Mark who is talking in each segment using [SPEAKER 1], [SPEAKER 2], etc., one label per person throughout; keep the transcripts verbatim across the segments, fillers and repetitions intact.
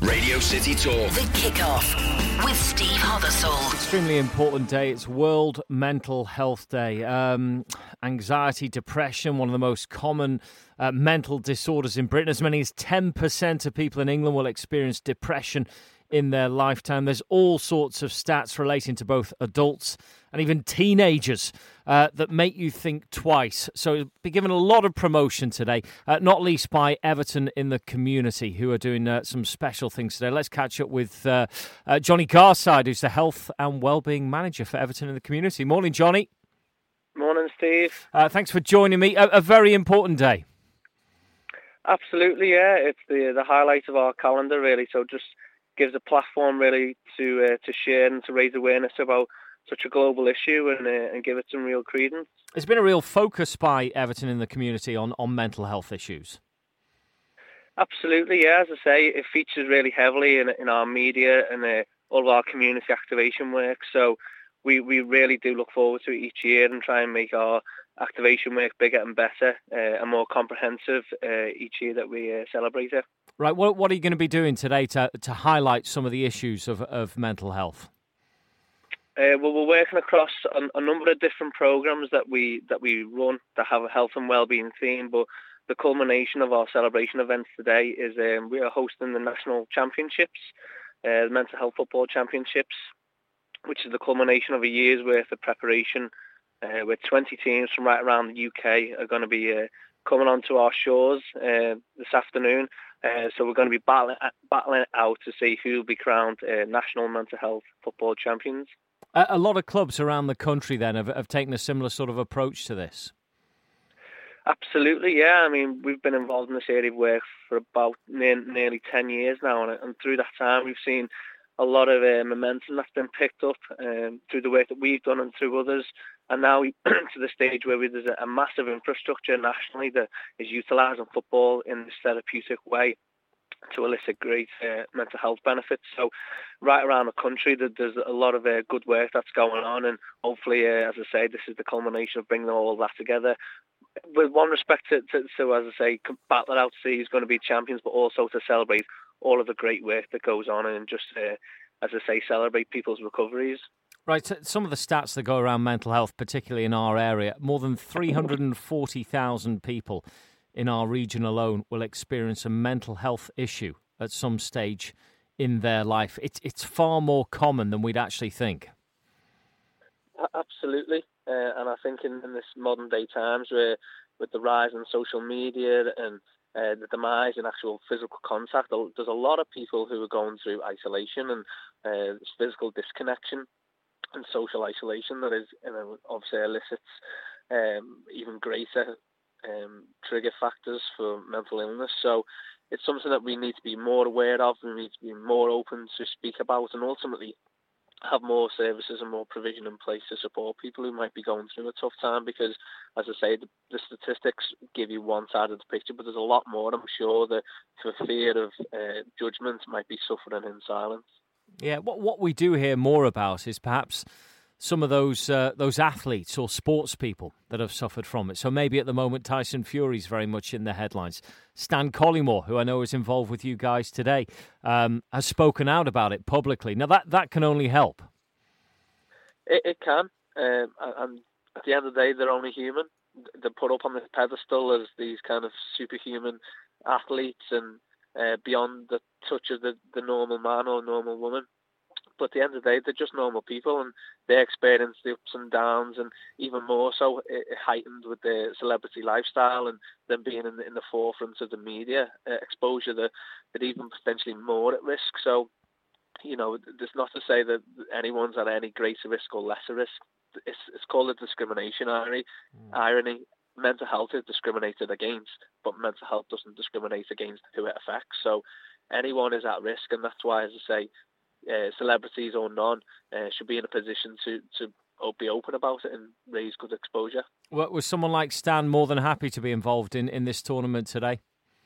[SPEAKER 1] Radio City Talk.
[SPEAKER 2] The Kickoff with Steve Hothersall.
[SPEAKER 3] Extremely important day. It's World Mental Health Day. Um, anxiety, depression, one of the most common uh, mental disorders in Britain. As many as ten percent of people in England will experience depression in their lifetime. There's all sorts of stats relating to both adults and even teenagers uh, that make you think twice. So it'll be given a lot of promotion today, uh, not least by Everton in the Community, who are doing uh, some special things today. Let's catch up with uh, uh, Johnny Garside, who's the Health and Wellbeing Manager for Everton in the Community. Morning, Johnny.
[SPEAKER 4] Morning, Steve.
[SPEAKER 3] Uh, thanks for joining me. A, a very important day.
[SPEAKER 4] Absolutely, yeah. It's the the highlight of our calendar, really. So just gives a platform, really, to uh, to share and to raise awareness about such a global issue and uh, and give it some real credence.
[SPEAKER 3] There's been a real focus by Everton in the Community on, on mental health issues.
[SPEAKER 4] Absolutely, yeah. As I say, it features really heavily in in our media and uh, all of our community activation work. So we, we really do look forward to it each year and try and make our activation work bigger and better uh, and more comprehensive uh, each year that we uh, celebrate it.
[SPEAKER 3] Right, what what are you going to be doing today to to highlight some of the issues of, of mental health?
[SPEAKER 4] Uh, well, we're working across a, a number of different programs that we that we run that have a health and wellbeing theme. But the culmination of our celebration events today is um, we are hosting the national championships, uh, the mental health football championships, which is the culmination of a year's worth of preparation. Uh, with twenty teams from right around the U K are going to be uh, coming onto our shores uh, this afternoon. Uh, so we're going to be battling, battling it out to see who will be crowned uh, national mental health football champions.
[SPEAKER 3] A, a lot of clubs around the country then have, have taken a similar sort of approach to this.
[SPEAKER 4] Absolutely, yeah. I mean, we've been involved in this area of work for about near, nearly ten years now, and, and through that time we've seen a lot of uh, momentum that's been picked up um, through the work that we've done and through others. And now we to the stage where there's a, a massive infrastructure nationally that is utilising football in this therapeutic way to elicit great uh, mental health benefits. So right around the country, there's a lot of uh, good work that's going on. And hopefully, uh, as I say, this is the culmination of bringing all that together. With one respect to, to, to as I say, battle it out to see who's going to be champions, but also to celebrate all of the great work that goes on and just, uh, as I say, celebrate people's recoveries.
[SPEAKER 3] Right, so some of the stats that go around mental health, particularly in our area, more than three hundred forty thousand people in our region alone will experience a mental health issue at some stage in their life. It's it's far more common than we'd actually think.
[SPEAKER 4] Absolutely, uh, and I think in, in this modern day times, where with the rise in social media and uh, the demise in actual physical contact, there's a lot of people who are going through isolation and uh, this physical disconnection and social isolation that is, you know, obviously elicits um, even greater um, trigger factors for mental illness. So it's something that we need to be more aware of, we need to be more open to speak about, and ultimately have more services and more provision in place to support people who might be going through a tough time. Because, as I say, the, the statistics give you one side of the picture, but there's a lot more, I'm sure, that for fear of uh, judgment might be suffering in silence.
[SPEAKER 3] Yeah, what what we do hear more about is perhaps some of those uh, those athletes or sports people that have suffered from it. So maybe at the moment Tyson Fury's very much in the headlines. Stan Collymore, who I know is involved with you guys today, um, has spoken out about it publicly. Now that, that can only help.
[SPEAKER 4] It, it can, um, and at the end of the day, they're only human. They're put up on this pedestal as these kind of superhuman athletes and uh, beyond the touch of the, the normal man or normal woman. But at the end of the day, they're just normal people, and they experience the ups and downs, and even more so it, it heightened with the celebrity lifestyle and them being in the, in the forefront of the media uh, exposure. That that even potentially more at risk. So, you know, there's not to say that anyone's at any greater risk or lesser risk. It's it's called a discrimination irony. Mm. Irony. Mental health is discriminated against, but mental health doesn't discriminate against who it affects. So anyone is at risk, and that's why, as I say, uh, celebrities or none uh, should be in a position to, to be open about it and raise good exposure.
[SPEAKER 3] Well, was someone like Stan more than happy to be involved in, in this tournament today?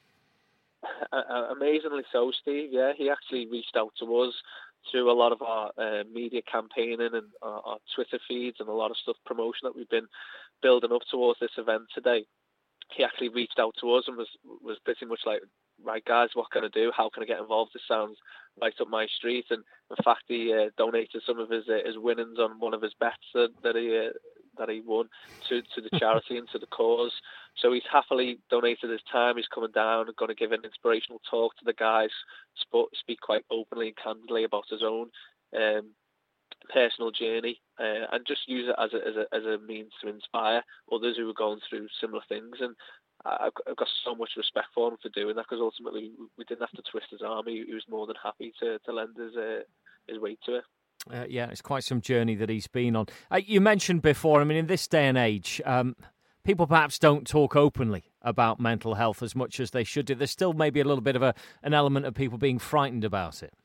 [SPEAKER 4] Uh, amazingly so, Steve. Yeah, he actually reached out to us through a lot of our uh, media campaigning and our, our Twitter feeds and a lot of stuff, promotion that we've been building up towards this event today. He actually reached out to us and was was pretty much like, right, guys, what can I do? How can I get involved? This sounds right up my street. And in fact, he uh, donated some of his uh, his winnings on one of his bets that, that he uh, that he won to to the charity and to the cause. So he's happily donated his time. He's coming down and going to give an inspirational talk to the guys, sp- speak quite openly and candidly about his own um, personal journey, uh, and just use it as a, as a as a means to inspire others who are going through similar things. And I've got so much respect for him for doing that, because ultimately we didn't have to twist his arm. He, he was more than happy to, to lend his uh, his weight to it.
[SPEAKER 3] Uh, yeah, it's quite some journey that he's been on. Uh, you mentioned before, I mean, in this day and age, um, people perhaps don't talk openly about mental health as much as they should do. There's still maybe a little bit of a an element of people being frightened about it.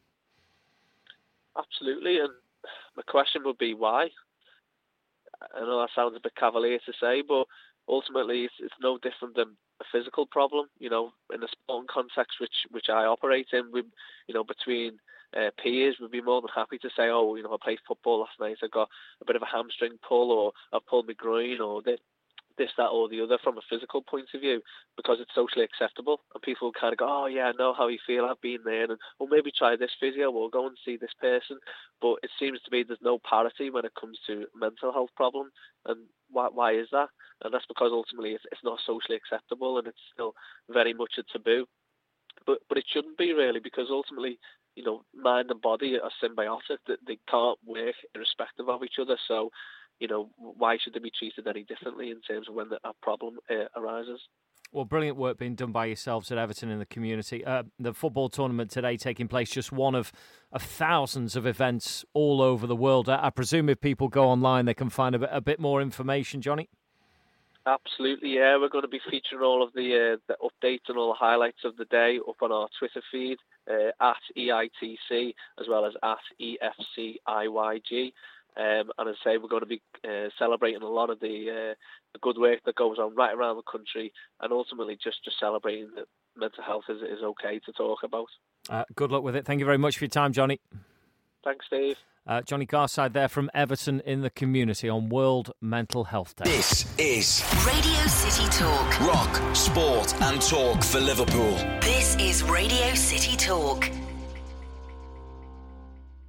[SPEAKER 4] Absolutely, and my question would be why? I know that sounds a bit cavalier to say, but ultimately it's, it's no different than a physical problem. You know, in a sporting context which which I operate in, we, you know, between uh, peers, we'd be more than happy to say, oh, you know, I played football last night, I got a bit of a hamstring pull, or I pulled my groin, or this, this, that, or the other, from a physical point of view, because it's socially acceptable, and people kind of go, oh yeah, I know how you feel, I've been there, and well, maybe try this physio, or go and see this person. But it seems to me there's no parity when it comes to mental health problem, and why, why is that? And that's because ultimately it's, it's not socially acceptable, and it's still very much a taboo. But but it shouldn't be, really, because ultimately, you know, mind and body are symbiotic. That they can't work irrespective of each other. So, you know, why should they be treated any differently in terms of when the, a problem uh, arises? Well,
[SPEAKER 3] brilliant work being done by yourselves at Everton in the community. Uh, the football tournament today taking place, just one of, of thousands of events all over the world. I, I presume if people go online, they can find a bit, a bit more information, Johnny?
[SPEAKER 4] Absolutely, yeah. We're going to be featuring all of the uh, the updates and all the highlights of the day up on our Twitter feed, uh, at E I T C, as well as at E F C I Y G. Um, and as I say, we're going to be uh, celebrating a lot of the, uh, the good work that goes on right around the country, and ultimately just, just celebrating that mental health is, is okay to talk about.
[SPEAKER 3] Uh, good luck with it. Thank you very much for your time, Johnny.
[SPEAKER 4] Thanks, Steve.
[SPEAKER 3] Uh, Johnny Garside there from Everton in the community on World Mental Health Day.
[SPEAKER 2] This is Radio City Talk. Rock, sport and talk for Liverpool. This is Radio City Talk.